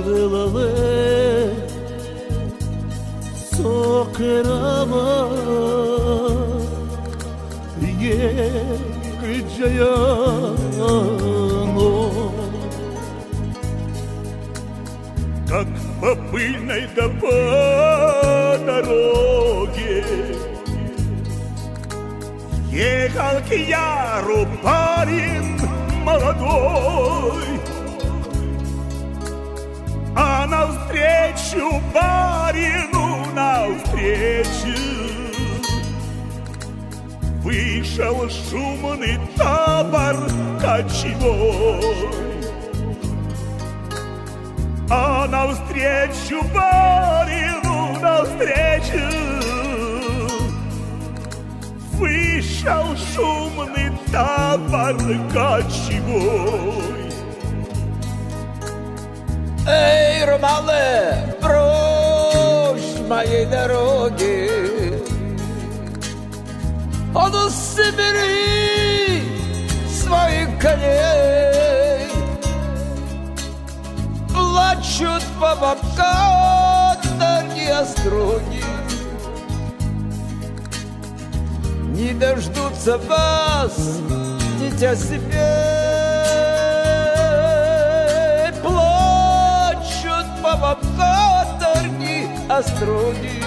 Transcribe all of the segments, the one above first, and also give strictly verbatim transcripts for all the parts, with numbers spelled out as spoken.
velale sokerava егджаяно. Как по пыльной да по дороге ехал к яру парень молодой, а навстречу барину, навстречу вышел шумный табор кочевой. А навстречу барину, навстречу вышел шумный табор кочевой. Эй, Ромале, брось моей дороги, а ну собери своих коней. Плачут по бабкам дорогие остроги, не дождутся вас, дитя себе. Плачут по бабкам дорогие остроги,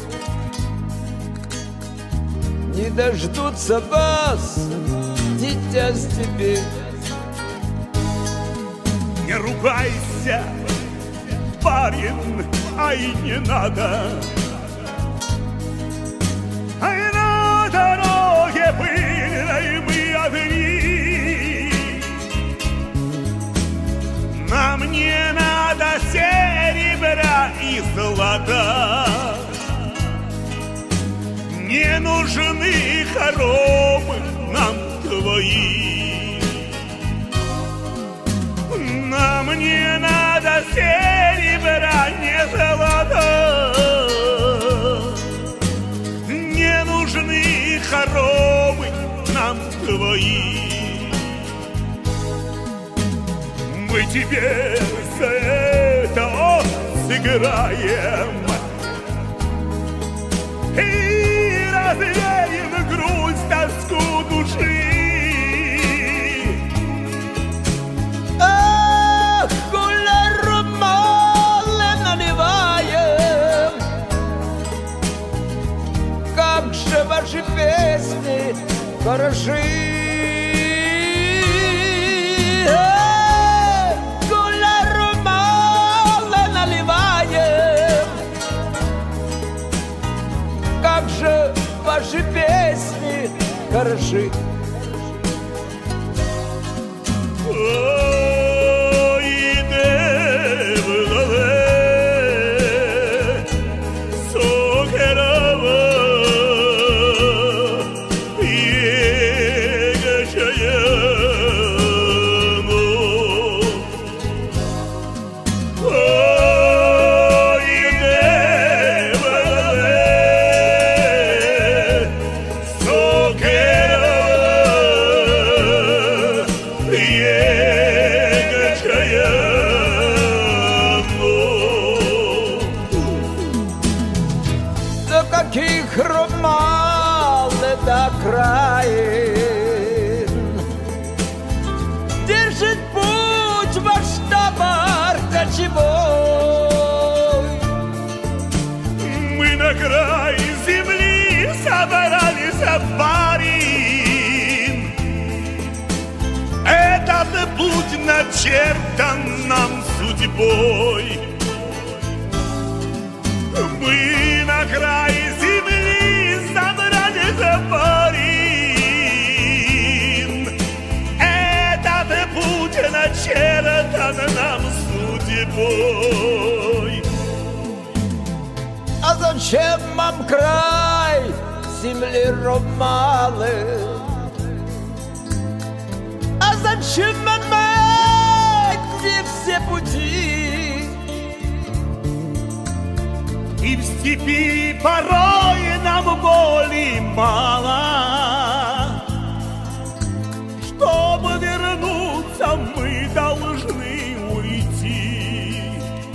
не дождутся вас, дитя себе. Не ругайся, парень, ай, не надо. Ай, на дороге пыльной мы одни. Нам не надо серебра и злата, не нужны хоромы нам твои. Нам не надо серебра, не золота, не нужны хоромы нам твои. Мы тебе за это сыграем и развеем грусть, тоску души. Ваши песни хороши, гуля румала наливаем. Как же ваши песни хороши. Держит путь ваш табор кочевой. Мы на край земли собрались, барин. Этот путь начертан нам судьбой. Мы на край земли собрались, барин. Этот путь начертан нам судьбой. А зачем вам край земли Ромалы? А зачем вам эти все пути? И в степи порой нам боли мало. Чтобы вернуться, мы должны уйти.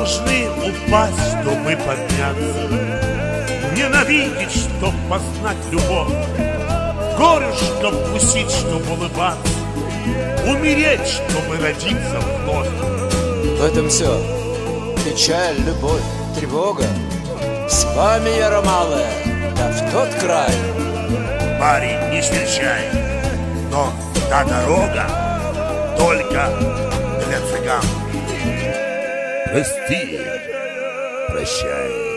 должны упасть, чтобы подняться, ненавидеть, чтоб познать любовь, горю, чтоб вкусить, чтоб улыбаться, умереть, чтобы родиться вновь. В этом все. Печаль, любовь, тревога. С вами, Яромале, да в тот край. Парень, не серчай, но та дорога только для цыган. Прости, прощай.